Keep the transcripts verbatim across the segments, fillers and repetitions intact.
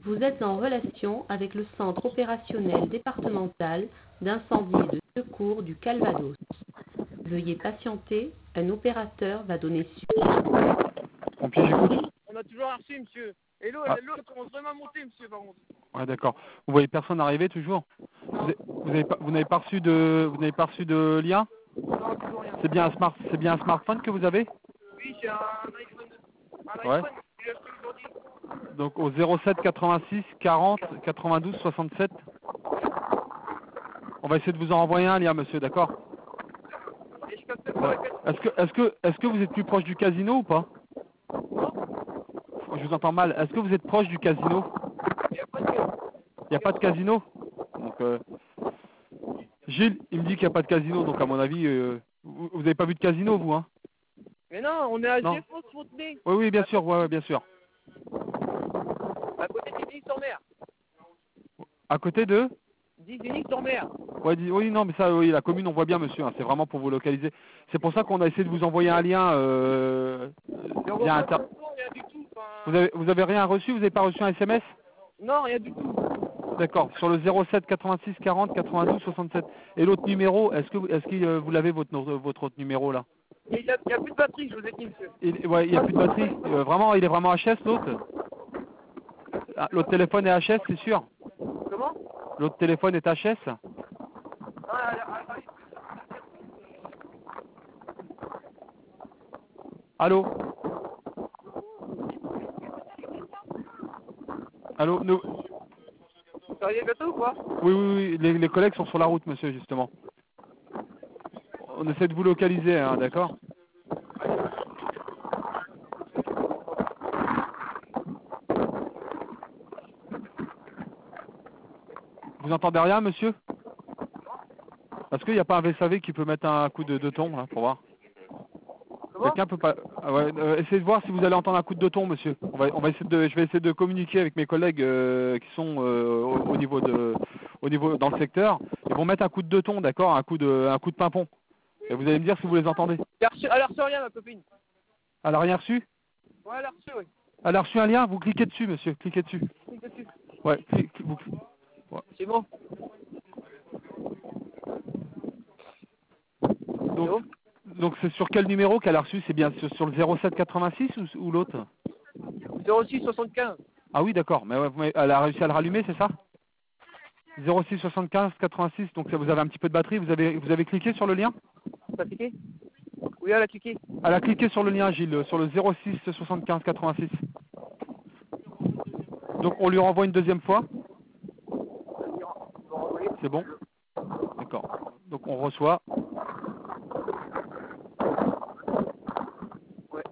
Vous êtes en relation avec le centre opérationnel départemental d'incendie et de secours du Calvados. Veuillez patienter, un opérateur va donner suite. Pompier, j'écoute. On a toujours reçu, monsieur. Et l'eau, Ah. l'eau commence vraiment à monter, monsieur, par contre. Ouais, d'accord. Vous voyez personne arriver toujours? Vous avez, vous avez pas, vous n'avez pas reçu de, vous n'avez pas reçu de lien? Non, toujours rien. C'est bien un smart, c'est bien un smartphone que vous avez? Oui, j'ai un iPhone. Un Ouais. iPhone, je l'ai acheté aujourd'hui. Donc au zéro sept quatre-vingt-six quarante quatre-vingt-douze soixante-sept. On va essayer de vous en envoyer un lien, monsieur, d'accord? Et je capte pas Ouais. la carte. Est-ce que, est-ce que, est-ce que vous êtes plus proche du casino ou pas? Je vous entends mal. Est-ce que vous êtes proche du casino? Il n'y a pas de carte. Il n'y a pas de casino? Donc, euh, Gilles, il me dit qu'il n'y a pas de casino, donc à mon avis, euh, vous vous avez pas vu de casino, vous, hein? Mais non, on est à Non. Géfos, Fontenay. Oui, oui, bien sûr, ouais, ouais, bien sûr. À côté d'Isigny-sur-Mer. À côté de? D'Isigny-sur-Mer. Ouais, dis- oui, non, mais ça, oui, la commune, on voit bien, monsieur, hein, c'est vraiment pour vous localiser. C'est pour ça qu'on a essayé de vous envoyer un lien euh, Mais on via voit pas Inter... de photo, rien du tout. Enfin... Vous avez, vous avez rien reçu? Vous n'avez pas reçu un S M S? Non, rien du tout. D'accord, sur le zéro sept quatre-vingt-six quarante quatre-vingt-douze soixante-sept. Et l'autre numéro, est-ce que, vous- est-ce que euh, vous l'avez, votre, votre autre numéro, là? Mais il n'y a, il y a plus de batterie, je vous ai dit, monsieur. Il, ouais, il n'y a plus de batterie. Euh, vraiment, il est vraiment H S, l'autre? Ah, l'autre téléphone est H S, c'est sûr? Comment? L'autre téléphone est H S? Ah, ah, ah, ah, Allô? Allô? Nous... Vous seriez bientôt ou quoi? Oui, oui, oui, les, les collègues sont sur la route, monsieur, justement. On essaie de vous localiser, hein, d'accord? Vous entendez rien, monsieur? Est-ce qu'il n'y a pas un V S A V qui peut mettre un coup de, de ton, là, pour voir? Comment? Quelqu'un peut pas... Ah ouais, euh, essayez de voir si vous allez entendre un coup de ton, monsieur. On va, on va essayer de, je vais essayer de communiquer avec mes collègues euh, qui sont euh, au, au niveau de, au niveau dans le secteur. Ils vont mettre un coup de ton, d'accord, un coup de, un coup de pimpon. Et vous allez me dire si vous les entendez. Elle a reçu, elle a reçu rien, ma copine. Elle a rien reçu? Ouais, elle a reçu, oui. Elle a reçu un lien. Vous cliquez dessus, monsieur. Cliquez dessus. Clique dessus. Ouais. Clique, vous... ouais. C'est bon. Donc, donc c'est sur quel numéro qu'elle a reçu? C'est bien sur, sur le zéro sept quatre-vingt-six ou, ou l'autre? zéro six soixante-quinze. Ah oui, d'accord. Mais ouais, mais elle a réussi à le rallumer, c'est ça? zéro six soixante-quinze quatre-vingt-six. Donc ça, vous avez un petit peu de batterie. Vous avez, vous avez cliqué sur le lien? T'as cliqué? Oui, elle a cliqué. Elle a cliqué sur le lien, Gilles, sur le zéro six soixante-quinze quatre-vingt-six. Donc on lui renvoie une deuxième fois. C'est bon? D'accord. Donc on reçoit. Ouais.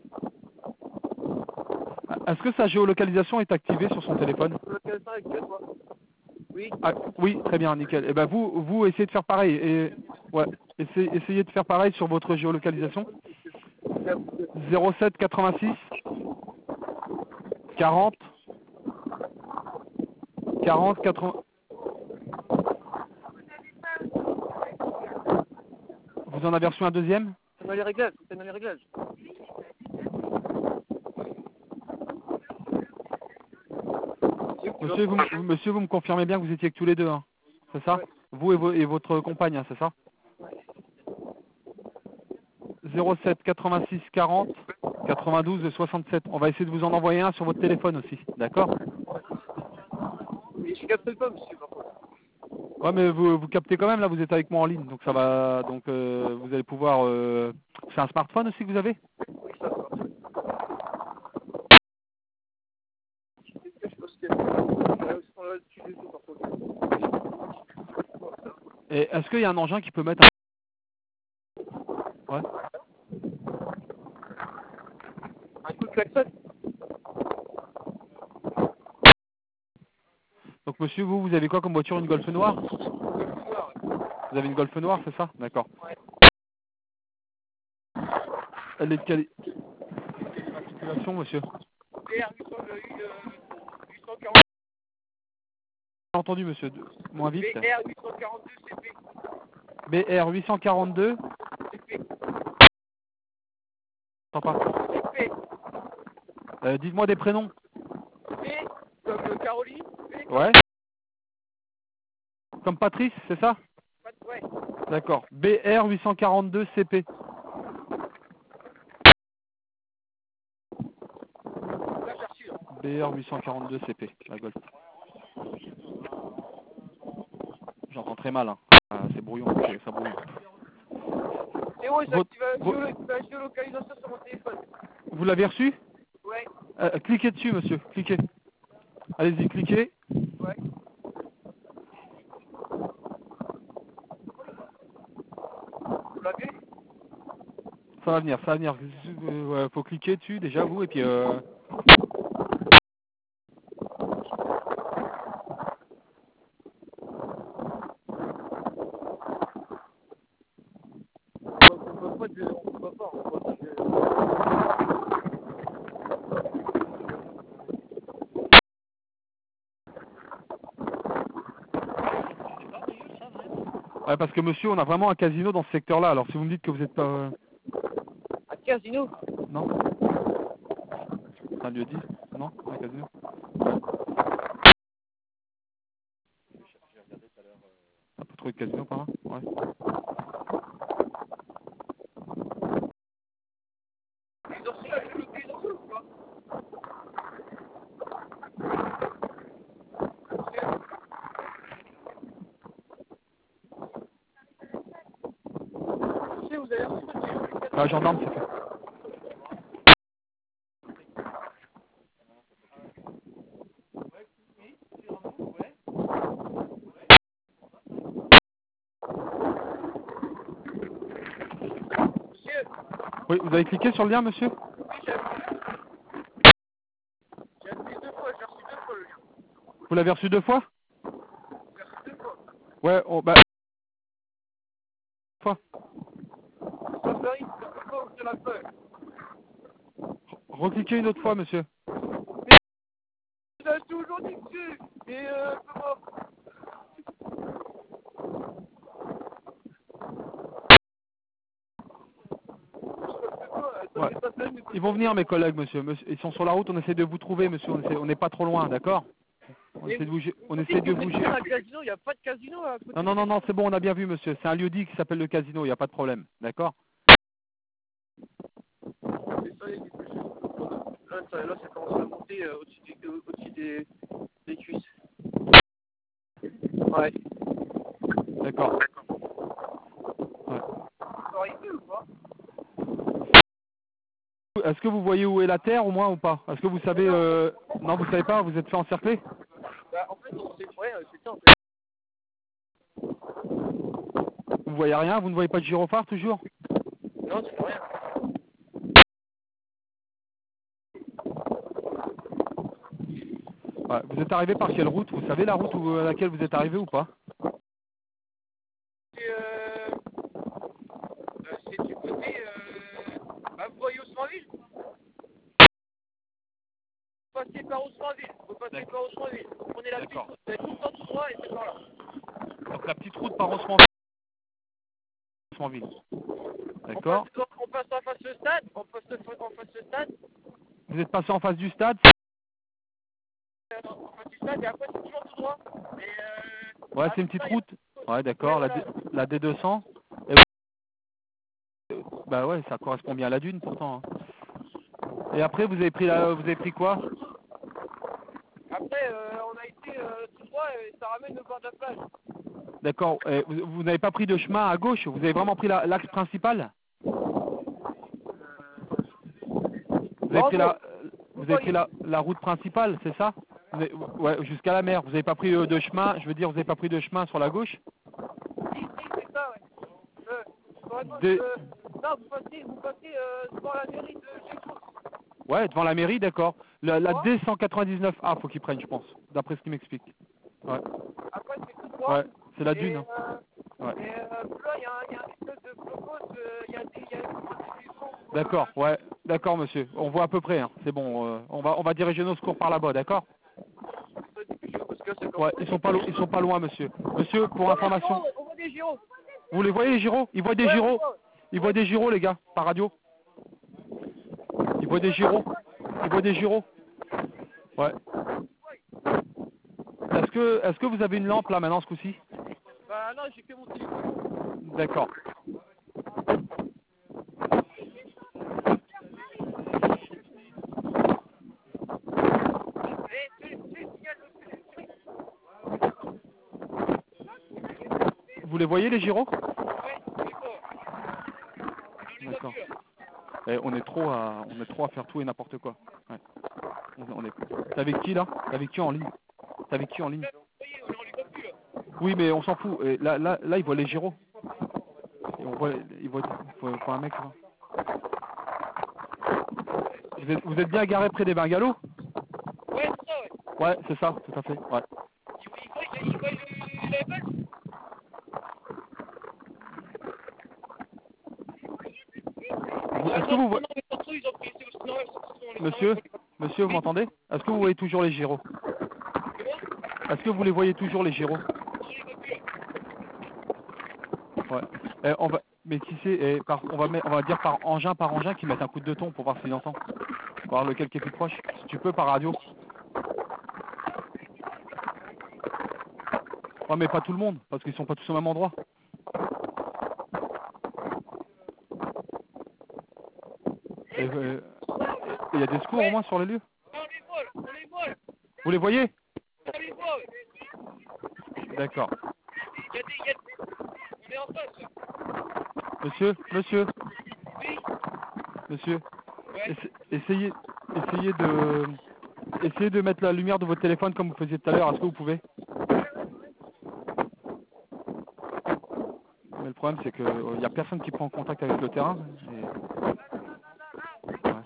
Est-ce que sa géolocalisation est activée sur son téléphone? Localisation actuelle, quoi. Oui. Ah, oui, très bien, nickel. Et ben vous, vous essayez de faire pareil. Et ouais, essayez, essayez de faire pareil sur votre géolocalisation. zéro sept quatre-vingt-six quarante quarante quatre-vingts. Vous en avez reçu un deuxième? C'est dans les réglages. C'est dans les réglages. Monsieur, vous, me- monsieur, vous me confirmez bien que vous étiez que tous les deux, hein, c'est ça? Ouais. Vous et, vo- et votre compagne, hein, c'est ça? zéro sept quatre-vingt-six quarante quatre-vingt-douze soixante-sept. On va essayer de vous en envoyer un sur votre téléphone aussi, d'accord? Mais je capte pas, monsieur, par contre. Ouais, mais vous, vous captez quand même, là, vous êtes avec moi en ligne, donc ça va, donc euh, vous allez pouvoir... Euh... C'est un smartphone aussi que vous avez? Oui, ça va. Je pense que... On l'a dessus du tout, par contre. Et est-ce qu'il y a un engin qui peut mettre un... Ouais. Un coup de klaxon. Donc monsieur, vous, vous avez quoi comme voiture? Une Golf noire? Vous avez une Golf noire, c'est ça? D'accord. Ouais. Elle est de quelle circulation, monsieur? B R huit cent quarante. J'ai entendu, monsieur. Moins vite. B R huit cent quarante-deux C P. B R huit cent quarante-deux. C P. J'entends pas. C P. Euh, dites-moi des prénoms. B comme Caroline. Ouais. Comme Patrice, c'est ça? Ouais. D'accord. B R huit cent quarante-deux C P. Là, j'ai reçu. Hein. B R huit cent quarante-deux C P, la Golf. J'entends très mal, hein. Ah, c'est brouillon, c'est- ça brouille. C'est bon, j'ai Votre- activé la vo- géolo- la géolocalisation sur mon téléphone. Vous l'avez reçu? Ouais. euh, Cliquez dessus, monsieur, cliquez. Allez-y, cliquez. Ouais. Vous l'avez? Ça va venir, ça va venir. Euh, ouais, faut cliquer dessus déjà, vous, et puis... Euh... On voit pas de... On voit pas, on voit pas de... Ouais, parce que monsieur, on a vraiment un casino dans ce secteur-là, alors si vous me dites que vous n'êtes pas... euh, Un casino? Non? C'est un lieu dit? Non? Un casino? On peut trouver de casino par là? Ouais. Ils ont reçu la géolocalisation ou pas? Si, vous avez reçu la géolocalisation? Ah, gendarme, c'est fait. Monsieur, Oui, vous avez cliqué sur le lien, monsieur? oui, j'ai appuyé. J'ai appuyé deux fois, j'ai reçu deux fois le lien. Vous l'avez reçu deux fois? J'ai reçu deux fois. Ouais, oh, bah... fois. Ça me arrive, je peux pas ouvrir la feuille. Recliquez une autre fois, monsieur. J'ai acheté aujourd'hui, monsieur. Et euh, comment? Ouais. Ils vont venir, mes collègues, monsieur. Monsieur- Ils sont sur la route, on essaie de vous trouver, monsieur. On essaie- on n'est pas trop loin, d'accord? On essaie de vous... gé- On essaie de vous... gé- Un casino, il n'y a pas de casino à côté. Non, non, non, non, c'est bon, on a bien vu, monsieur. C'est un lieu dit qui s'appelle le casino, il n'y a pas de problème, d'accord? C'est ça, il y a quelque chose. Là, ça, là, ça commence à monter euh, au-dessus des, au- au-dessus des, des cuisses. Ouais. D'accord. Ouais. Ça arrive ou pas? Est-ce que vous voyez où est la terre, au moins, ou pas? Est-ce que vous savez... Euh... Non, vous savez pas, vous êtes fait encercler? Bah, en fait, on sait, ouais, euh, c'est ça, en fait. Vous voyez rien? Vous ne voyez pas de gyrophare, toujours? Non, tu fais rien. Ouais. Vous êtes arrivé par quelle route? Vous savez la route où, à laquelle vous êtes arrivé ou pas? C'est, euh, euh, c'est du côté, euh, bah, vous voyez Osmanville? Vous passez par Osmanville. Vous passez par Osmanville. Vous prenez la petite D'accord. route. Vous allez tout le temps tout droit et c'est par là. Donc la petite route par Osmanville. Osmanville. D'accord. On passe, on passe en face le stade. On passe en face le stade. Vous êtes passé en face du stade? Euh, en face du stade et après c'est toujours tout droit. Et, euh, Ouais, à c'est une tout petite ça, il y a- route. Ouais, d'accord, Ouais, la, voilà. D- la D deux cents. Et- euh, Bah ouais, ça correspond bien à la dune pourtant, hein. Et après, vous avez pris la, vous avez pris quoi? Après, euh, on a été euh, tout droit et ça ramène au bord de la plage. D'accord. Et vous vous n'avez pas pris de chemin à gauche? Vous avez vraiment pris la- l'axe principal? Vous avez pris la, vous avez pris la, la route principale, c'est ça? Vous avez- Ouais, jusqu'à la mer. Vous n'avez pas pris euh, de chemin. Je veux dire, vous n'avez pas pris de chemin sur la gauche? Si, si, c'est ça, ouais. Euh, vraiment, Des- euh, non, vous passez, vous passez euh, devant la mairie de Géco. Ouais, devant la mairie, d'accord. La, la D cent quatre-vingt-dix-neuf A, faut qu'ils prennent, je pense, d'après ce qu'il m'explique. Ouais, Après, c'est tout droit. ouais, c'est la Et, dune. hein. euh, Ouais. et euh, là, il y, a un- il y a une espèce de blocos, euh, il y a des, il y a une prostitution. D'accord, ouais, d'accord, monsieur. On voit à peu près, hein. C'est bon. euh, on va, on va diriger nos secours par là-bas, d'accord? Parce que c'est comme Ouais, ils sont pas, lo- ils sont pas loin, monsieur. Monsieur, pour information, On voit des gyros. vous les voyez les gyros? Ils voient des Ouais, gyros. on voit. Ils voient des gyros, les gars, par radio. Ils voient des gyros. Ils voient des gyros. Ouais. La est-ce que, est-ce que vous avez une lampe là maintenant ce coup-ci? Bah non, j'ai que mon téléphone. D'accord. Vous les voyez les gyros? D'accord. Eh, on est trop à, on est trop à faire tout et n'importe quoi. Ouais. On, on est. T'es avec qui là? T'es avec qui en ligne? T'es avec qui en ligne? Oui, mais on s'en fout. Et là, là, là, il voit les gyros. Et on voit, il voit, il voit, il voit un mec là. Vous êtes, vous êtes bien garé près des bungalows? Ouais, c'est ça, ouais. Ouais, c'est ça, tout à fait. Ouais. Il voit, il voit, il voit le level. Vous- Est-ce que vous voyez, Non, mais surtout, ils ont pris, c'est aussi normal, surtout, on les monsieur, monsieur, vous m'entendez? Est-ce que vous voyez toujours les gyros? Est-ce que vous les voyez toujours les gyros? Ouais. Eh, on va, mais qui c'est, eh, par, on va mettre, on va dire par engin par engin qu'ils mettent un coup de ton pour voir s'ils entendent. Voir lequel qui est plus proche. Si tu peux par radio. Ouais, mais pas tout le monde, parce qu'ils sont pas tous au même endroit. Et, euh, il y a des secours au moins sur les lieux? On les vole, on les vole. Vous les voyez? On les voit, ouais. D'accord. Il y a des, il y a des... On est en face, là. Monsieur, monsieur, Oui. monsieur, Ouais. essa- essayez, essayez de, essayez de mettre la lumière de votre téléphone comme vous faisiez tout à l'heure. Est-ce que vous pouvez? Mais le problème, c'est que il n'y a personne qui prend contact avec le terrain. Et... Ouais.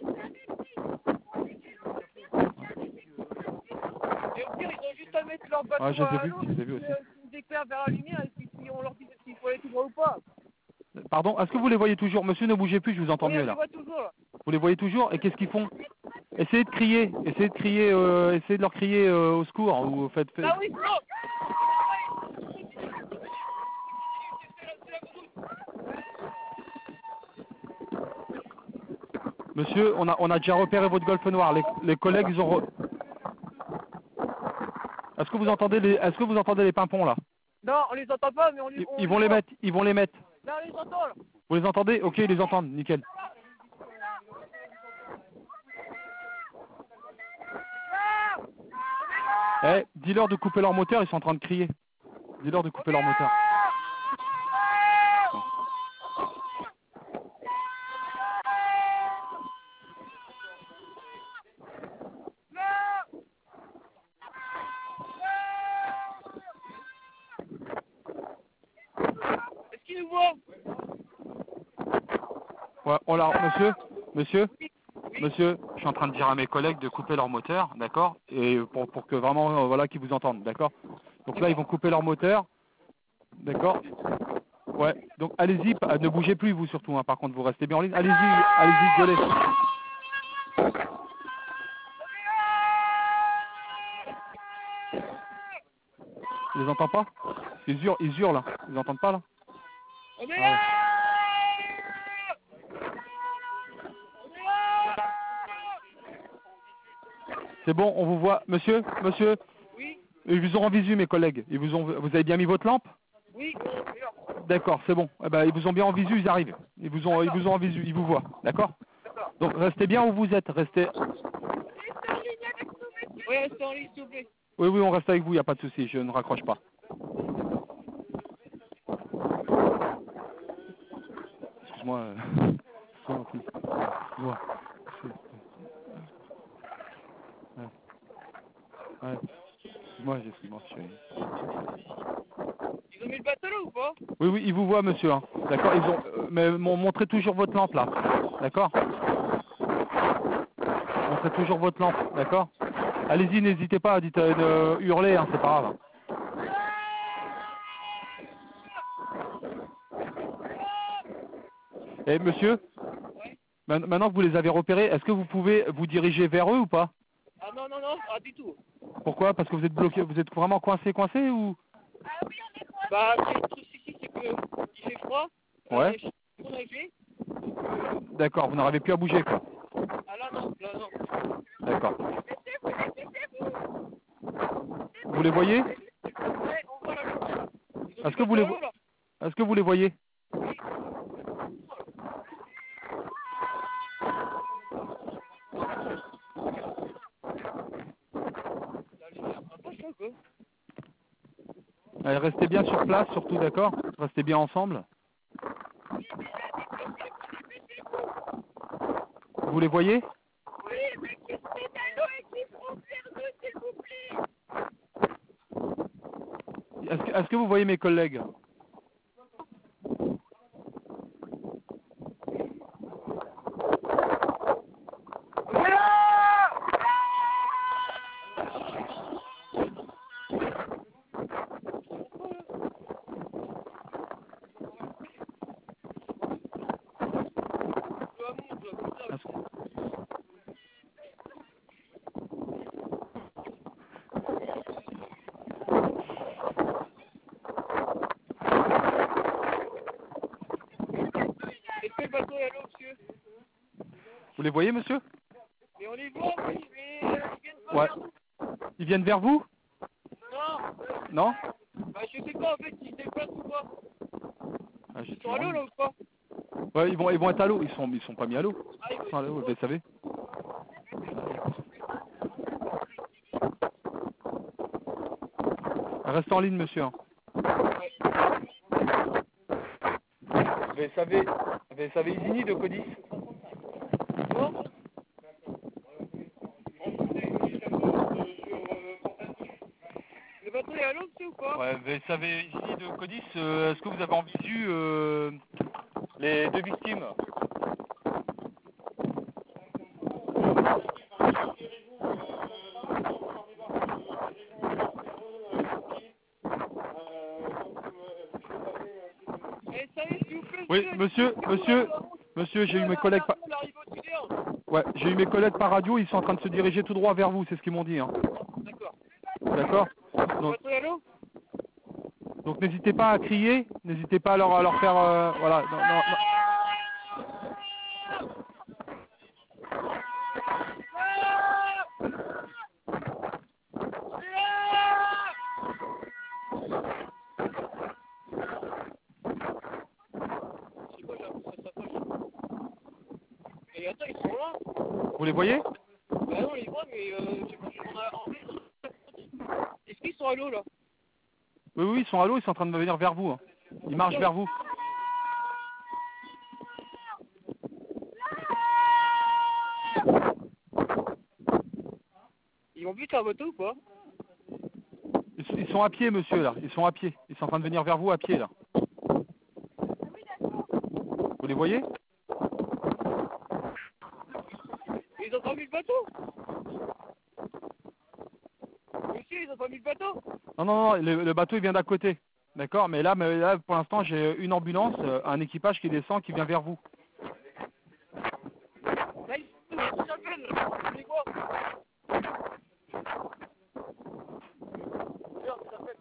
Et au pire, ils ont juste à mettre leur bateau Ouais, je les ai à vus, l'eau, je les ai vus aussi. ils nous éclairent vers la lumière et puis si on leur dit s'il faut aller tout droit ou pas. Pardon, est-ce que vous les voyez toujours? Monsieur, ne bougez plus, je vous entends Oui, on mieux les là. voit toujours, là. Vous les voyez toujours? Et qu'est-ce qu'ils font? Essayez de crier, essayez de crier, euh, essayez de leur crier euh, au secours ou faites. faites... Ah oui, non. Monsieur, on a, on a déjà repéré votre Golfe Noir. Les, les collègues, ils ont. Re... Est-ce que vous entendez les, est-ce que vous entendez les pimpons là? Non, on les entend pas, mais on les Ils, on ils vont les voit. mettre, ils vont les mettre. Là, on les entend, là. Vous les entendez? Ok, ils les entendent, nickel. Eh, dis-leur de couper leur moteur, ils sont en train de crier. Dis-leur de couper leur moteur. Est-ce qu'ils nous voient? Ouais, oh là, monsieur, monsieur, monsieur, je suis en train de dire à mes collègues de couper leur moteur, d'accord? Et pour, pour que vraiment, euh, voilà, qu'ils vous entendent, d'accord? Donc là, ils vont couper leur moteur, d'accord? Ouais, donc allez-y, pa- ne bougez plus vous surtout, hein, par contre, vous restez bien en ligne. Allez-y, allez-y, gueulez. Ils les entendent pas? Ils hurlent, ils hurlent, là. Ils entendent pas, là? On est Ah là. ouais. C'est bon, on vous voit. Monsieur, monsieur, Oui, ils vous ont en visu, mes collègues. Ils vous ont, vous avez bien mis votre lampe? oui, D'accord, c'est bon. Eh ben, ils vous ont bien en visu, ils arrivent. Ils vous ont, ils vous ont en visu, ils vous voient. D'accord? Donc restez bien où vous êtes. Restez. oui, restez en ligne, s'il vous plaît. Oui, oui, on reste avec vous. Il n'y a pas de souci. Je ne raccroche pas. Excuse-moi. euh, Excuse-moi, fille. Excuse-moi. Ouais. Ouais. Excuse-moi, excuse-moi, chérie. Ils ont mis le bateau là ou pas? Oui, oui, ils vous voient, monsieur. Hein. D'accord? Ils ont, euh, mais mon- montrez toujours votre lampe là. D'accord? Montrez toujours votre lampe. D'accord? Allez-y, n'hésitez pas. Dites, euh, de hurler, hein, c'est pas grave. Et monsieur, ma- maintenant que vous les avez repérés, est-ce que vous pouvez vous diriger vers eux ou pas? Ah non, non, non, pas du tout. Pourquoi? Parce que vous êtes bloqué, vous êtes vraiment coincé, coincé ou? Bah, c'est- le truc ici, c'est que il fait froid. Ouais. Euh, je sais pas qu'on a fait. D'accord, vous n'arrivez plus à bouger quoi. Ah là, non, là, non. D'accord. Vous les voyez? Ouais, on voit la lumière. Est-ce que vous les, vo- est-ce que vous les voyez? Allez, restez bien sur place, surtout, d'accord? Restez bien ensemble. Vous les voyez? Oui, mais qui se met à l'eau et qui font vers nous, s'il vous plaît. Est-ce que, est-ce que vous voyez mes collègues? Est-ce que le bateau est à l'eau, monsieur? Vous les voyez, monsieur? Mais on les voit, oui, mais euh, ils viennent pas Ouais. vers nous. Ils viennent vers vous? Non. Non? Bah, je sais pas, en fait, ils se déplacent ou pas. Ah, j'ai Ils sont à l'eau, là, ou pas? Ouais, ils vont, ils vont être à l'eau. Ils sont, ils sont pas mis à l'eau. Ah, ils Ils sont à l'eau, vous savez. Restez en ligne, monsieur. Vous savez, vous savez Isigny de Codis? Bon. Le bateau est à l'eau, monsieur, ou pas? Ouais, vous savez Isigny de Codis, euh, est-ce que vous avez en visu euh, les deux victimes? Eh, ça y est, s'il vous plaît, Oui, monsieur, monsieur, monsieur, j'ai eu mes collègues par... Ouais, j'ai eu mes collègues par radio, ils sont en train de se diriger tout droit vers vous, c'est ce qu'ils m'ont dit. Hein. D'accord. D'accord? Le Donc, bateau est à l'eau? donc n'hésitez pas à crier, n'hésitez pas à leur, à leur faire... euh, voilà, non, non, non. C'est quoi, j'ai l'impression que ça s'approche. Et attends, ils sont là? Vous les voyez? Bah non, on les voit, mais euh, je sais pas, on a... en fait, est-ce qu'ils sont à l'eau, là? Oui, oui, ils sont à l'eau, ils sont en train de venir vers vous. Hein. Ils marchent vers vous. Ils vont buter un bateau ou pas? Ils, ils sont à pied, monsieur, là. Ils sont à pied. Ils sont en train de venir vers vous à pied, là. Vous les voyez? Ils ont pas mis le bateau? Monsieur, ils ont pas mis le bateau? Non, non, non, le, le bateau, il vient d'à côté. D'accord? Mais là, mais là, pour l'instant, j'ai une ambulance, euh, un équipage qui descend, qui vient vers vous. Là, ils s'appellent, on les voit. Regarde, ils s'appellent.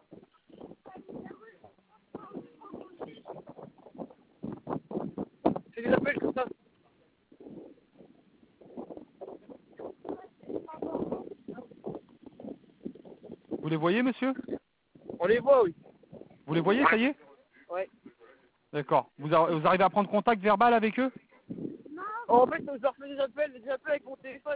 C'est des appels comme ça. Vous les voyez, monsieur? On les voit, oui. Vous les voyez, ça y est? Ouais. D'accord. Vous, a- vous arrivez à prendre contact verbal avec eux? Oh, en fait, je leur fais des appels, des appels avec mon téléphone.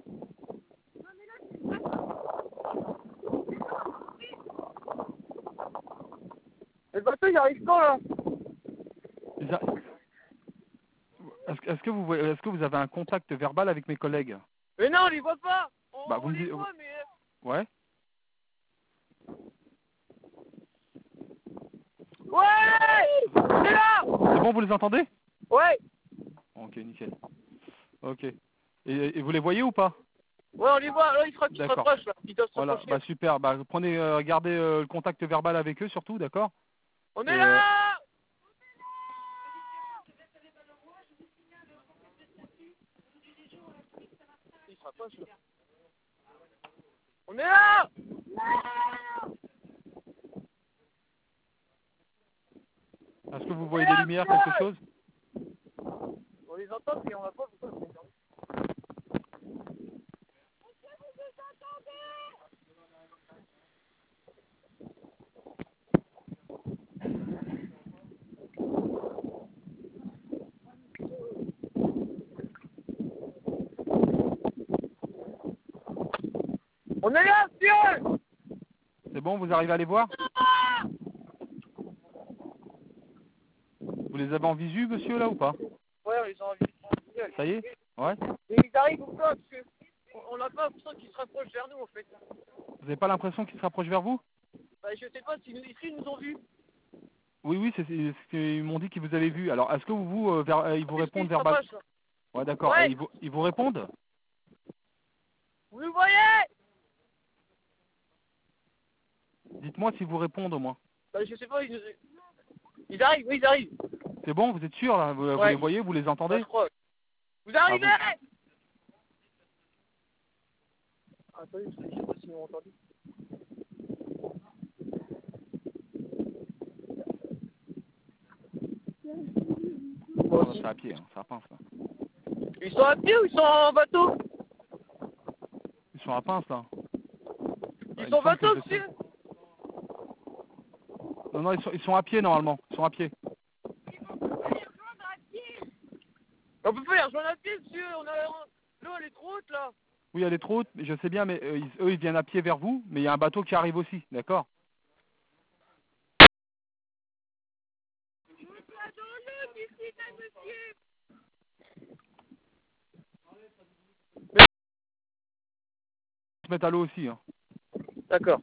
Le bateau, il arrive quand, là? Ils a- Est-ce que- est-ce que vous voyez- est-ce que vous avez un contact verbal avec mes collègues? Mais non, on les voit pas. On, Bah, on vous me les dites- voit, mais... Ouais. Ouais! C'est là! C'est bon, vous les entendez? Ouais! Ok, nickel. Ok. Et, et vous les voyez ou pas? Ouais, on les voit, là, ils se, ils se D'accord. rapprochent, là. Ils doivent se Voilà, rapprocher. bah super. Bah prenez, euh, gardez euh, le contact verbal avec eux surtout, d'accord? On Et, est euh, là! Ils se rapprochent, là. On est là! Est-ce que vous voyez des lumières, quelque chose? On les entend, mais on va pas... Pourquoi on les entend? On est là, monsieur. C'est bon, vous arrivez à les voir? Vous les avez en visu, monsieur, là, ou pas? Ouais, ils ont envie de... Ça y est? Ouais. Et ils arrivent ou pas? Parce que on n'a pas l'impression qu'ils se rapprochent vers nous, en fait. Vous n'avez pas l'impression qu'ils se rapprochent vers vous? Bah, je sais pas si nous, ici, ils nous ont vus. Oui, oui, c'est c'est ce qu'ils m'ont dit qu'ils vous avaient vu. Alors, est-ce que vous, euh, vers- euh, ils vous répondent Ils se verbalement? rapprochent, là. Ouais, d'accord. Ouais. Et Ils, vous, ils vous répondent? Vous nous voyez? Dites-moi s'ils vous répondent au moins. Bah, je sais pas, ils nous... Ils arrivent, oui, ils arrivent. C'est bon, vous êtes sûr, là? Vous, vous Ouais. les voyez, vous les Bah, entendez? je crois. Vous arrivez? Ah, Ah, attendez, je sais pas s'ils m'ont entendu. Moi Non, aussi. c'est à pied, hein, ça pince, là. Ils sont à pied ou ils sont en bateau? Ils sont à pince, là. Ils Il sont me en semble que bateau, je sais. monsieur? Non, non, ils sont, ils sont à pied, normalement. Ils sont à pied. On peut pas les rejoindre à pied, monsieur. On a... L'eau, elle est trop haute, là. Oui, elle est trop haute, mais je sais bien, mais euh, ils- eux, ils viennent à pied vers vous, mais il y a un bateau qui arrive aussi, d'accord? Ils se mettent à l'eau aussi, hein. D'accord.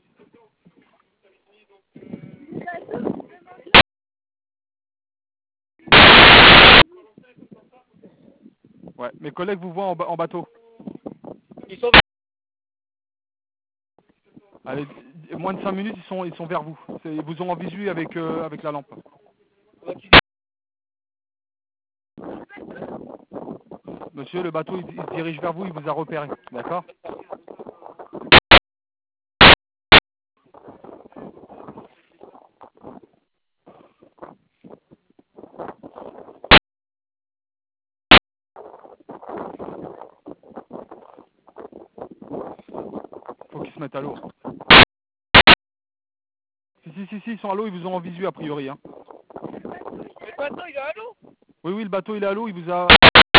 Ouais, mes collègues vous voient en, ba- en bateau. Ils sont... Allez, d- moins de cinq minutes, ils sont, ils sont vers vous. C'est- Ils vous ont en visu avec, euh, avec la lampe. Monsieur, le bateau, il, il se dirige vers vous, il vous a repéré, d'accord? Faut qu'ils se mettent à l'eau. Si, si, si, si, ils sont à l'eau, ils vous ont en visu, a priori, hein. Le bateau, il est à l'eau? Oui, oui, le bateau, il est à l'eau, il vous a...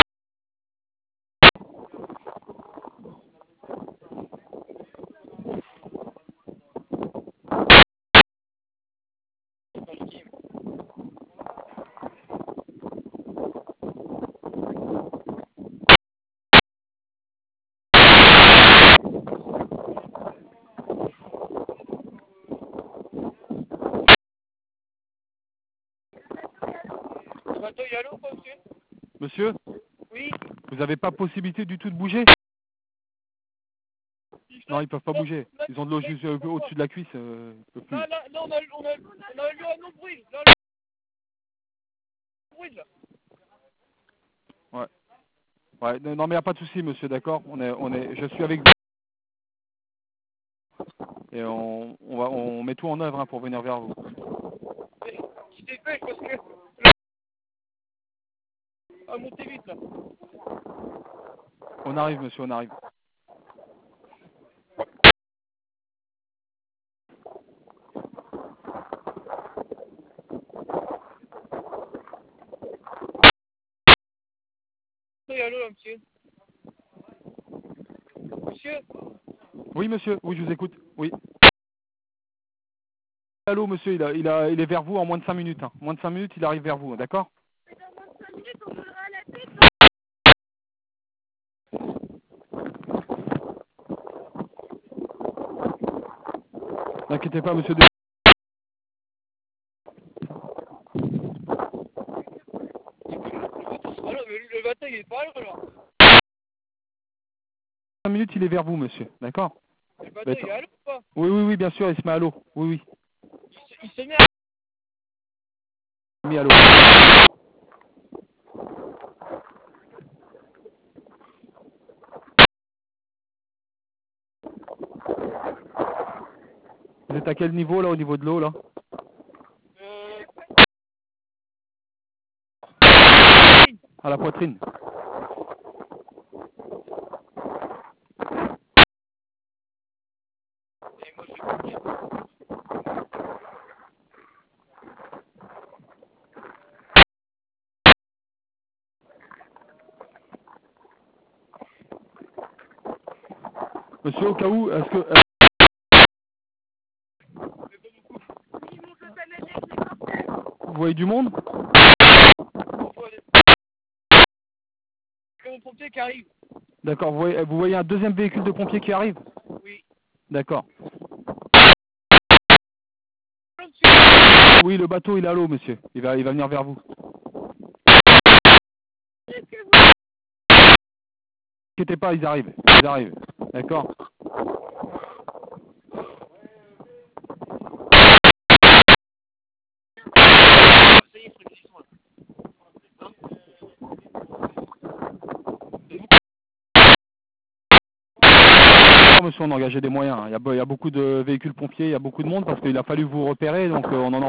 Le bateau, il est à l'eau, quoi, monsieur? Monsieur, Oui. vous n'avez pas possibilité du tout de bouger? Non, ils peuvent pas bouger. Ils ont de l'eau juste euh, au-dessus de la cuisse. Euh, ils peuvent plus. Là, là, là, on a, on a, on a eu un nombril. Là, le nombril, là. Ouais. Ouais, non, non, mais y a pas de souci, monsieur, d'accord? On est, on est, je suis avec vous. Et on, on va, on met tout en œuvre hein, pour venir vers vous. Qui dépêche parce que... Ah, montez vite, là. On arrive, monsieur, on arrive. Il est à l'eau, là, monsieur. Monsieur? Oui, monsieur, oui, je vous écoute. Oui. Allô, monsieur, il, a, il, a, il est vers vous en moins de cinq minutes. Hein. Moins de cinq minutes, il arrive vers vous, d'accord? N'inquiétez pas, monsieur. De... Ah non, mais le bateau, il est pas à l'eau, là. cinq minutes, il est vers vous, monsieur, d'accord? Le bateau, il est à l'eau ou pas? Oui, oui, oui, bien sûr, il se met à l'eau. Oui, oui. Il se, il se met à... Il se met à l'eau. Vous êtes à quel niveau, là, au niveau de l'eau, là? Euh... À la poitrine. Et moi, je vais... Monsieur, au cas où, est-ce que... euh, Ils m'ont totalement déporté. vous voyez du monde? C'est mon pompier qui arrive. D'accord, vous voyez, vous voyez un deuxième véhicule de pompiers qui arrive? Oui. D'accord. Oui, le bateau, il est à l'eau, monsieur. Il va, il va venir vers vous. N'inquiétez pas, ils arrivent. Ils arrivent. D'accord. Ça y est, ils sont là. Monsieur, on a engagé des moyens. Il y a, il y a beaucoup de véhicules pompiers, il y a beaucoup de monde parce qu'il a fallu vous repérer, donc euh, on en a...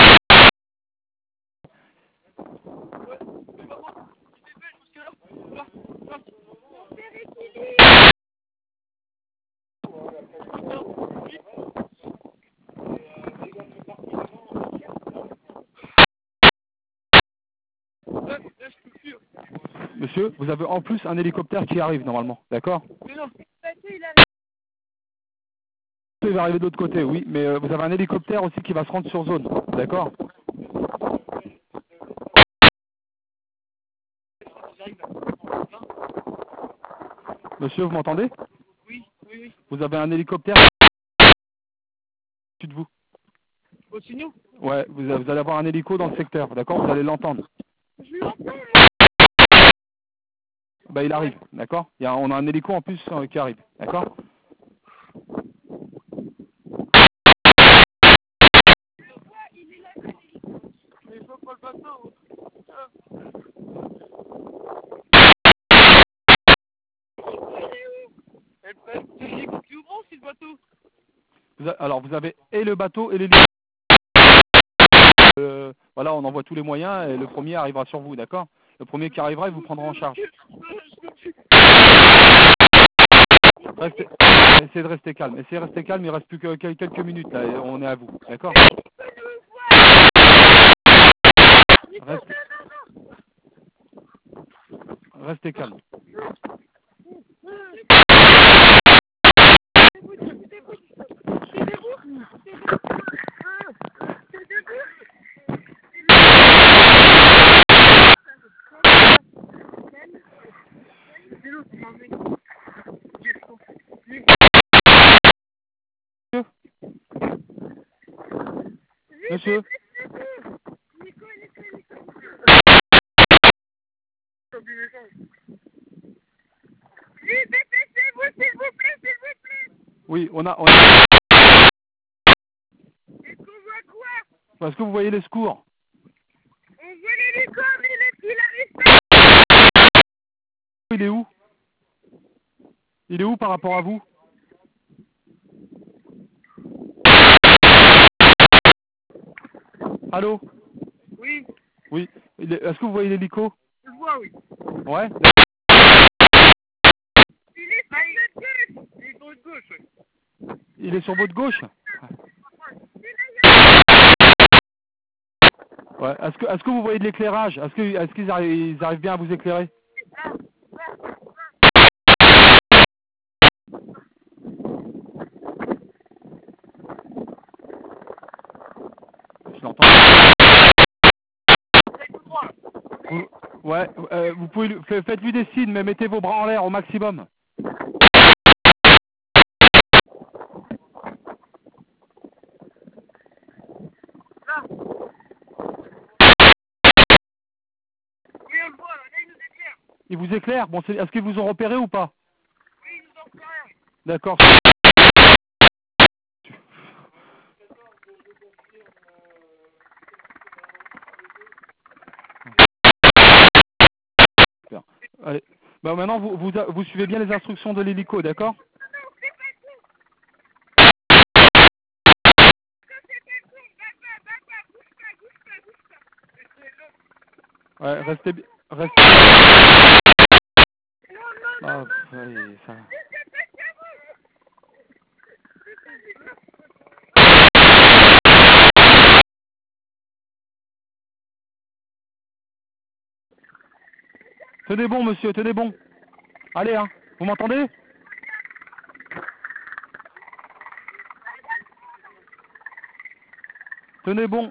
Là, là, je peux plus. Monsieur, vous avez en plus un hélicoptère qui arrive normalement, d'accord? Mais non. Il va arriver de l'autre côté, oui, mais euh, vous avez un hélicoptère aussi qui va se rendre sur zone, d'accord? Monsieur, vous m'entendez? Oui, oui, oui. Vous avez un hélicoptère au-dessus de vous. Au-dessus de nous? Ouais, vous, vous allez avoir un hélico dans le secteur, d'accord? Vous allez l'entendre. Je l'entends. Bah il arrive, d'accord? Il y a, on a un hélico en plus euh, qui arrive, d'accord? Mais il faut pas le bateau. C'est plus grand, c'est le bateau. Vous a- alors vous avez et le bateau et l'hélico. Euh, voilà, on envoie tous les moyens et le premier arrivera sur vous, d'accord? Le premier qui arrivera, il vous prendra en charge. Restez, essayez de rester calme, essayez de rester calme, il reste plus que quel- quelques minutes là, et on est à vous, d'accord? Restez, restez calme. Monsieur, Vite, dépêchez-vous, s'il vous plaît, s'il vous plaît. oui, on a, on a... Est-ce qu'on voit quoi? Est-ce que vous voyez les secours? On voit l'hélico, mais il est- il arrive pas. Il est où? Il est où par rapport à vous? Allô? Oui, Oui. Il est- Est-ce que vous voyez l'hélico? je le vois, oui. Ouais. Il est sur notre gauche. Il est sur une gauche, oui. Il est sur votre gauche? Ouais. Est-ce que, est-ce que vous voyez de l'éclairage? Est-ce que, est-ce qu'ils arrivent, ils arrivent bien à vous éclairer? Je l'entends. Vous- ouais, euh, vous pouvez, lui- fa- faites-lui des signes, mais mettez vos bras en l'air au maximum. Oui, on le voit, là, là, il nous éclaire. Ils vous éclairent? Bon, c'est- est-ce qu'ils vous ont repéré ou pas? Oui, il nous en éclaire. D'accord. Super. Allez. Bah maintenant, vous, vous, vous suivez bien les instructions de l'hélico, d'accord? Ouais, restez bien. Restez... Ah, ouais, ça... Tenez bon, monsieur, tenez bon. Allez, hein. Vous m'entendez? Tenez bon.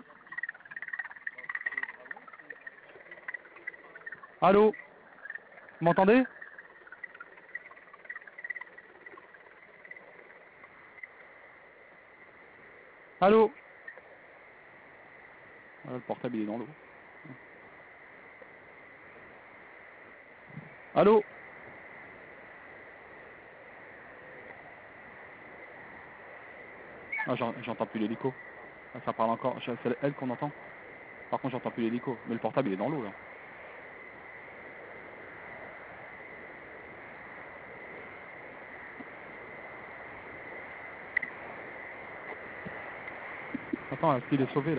Allô? Vous m'entendez? Allô? Ah, le portable il est dans l'eau. Allô? Ah, j'en- j'entends plus l'hélico. Ah, ça parle encore. C'est elle qu'on entend. Par contre, j'entends plus l'hélico. Mais le portable il est dans l'eau là. Attends, est-ce qu'il est sauvé là?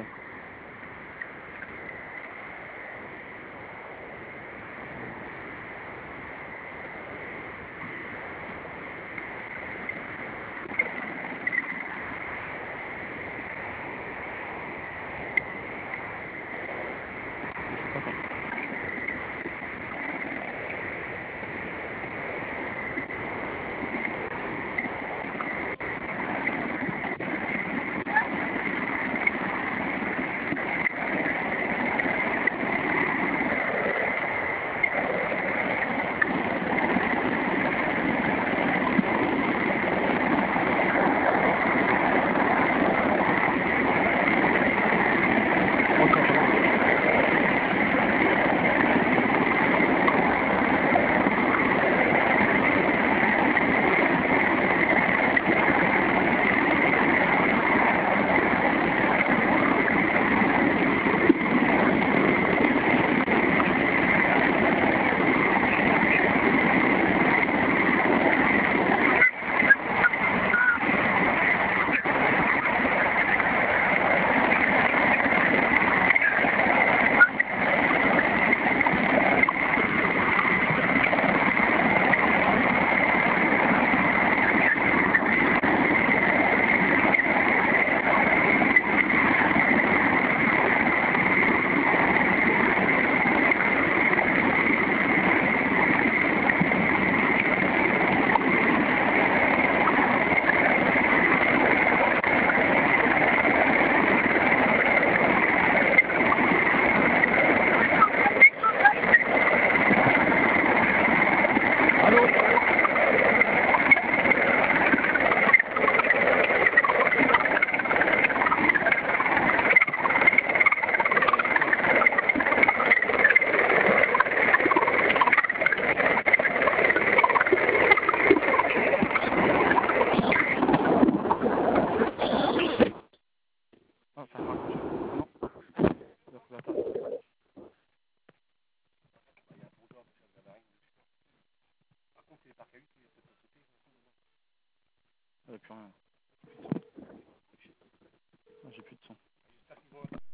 Plus rien. J'ai plus de son.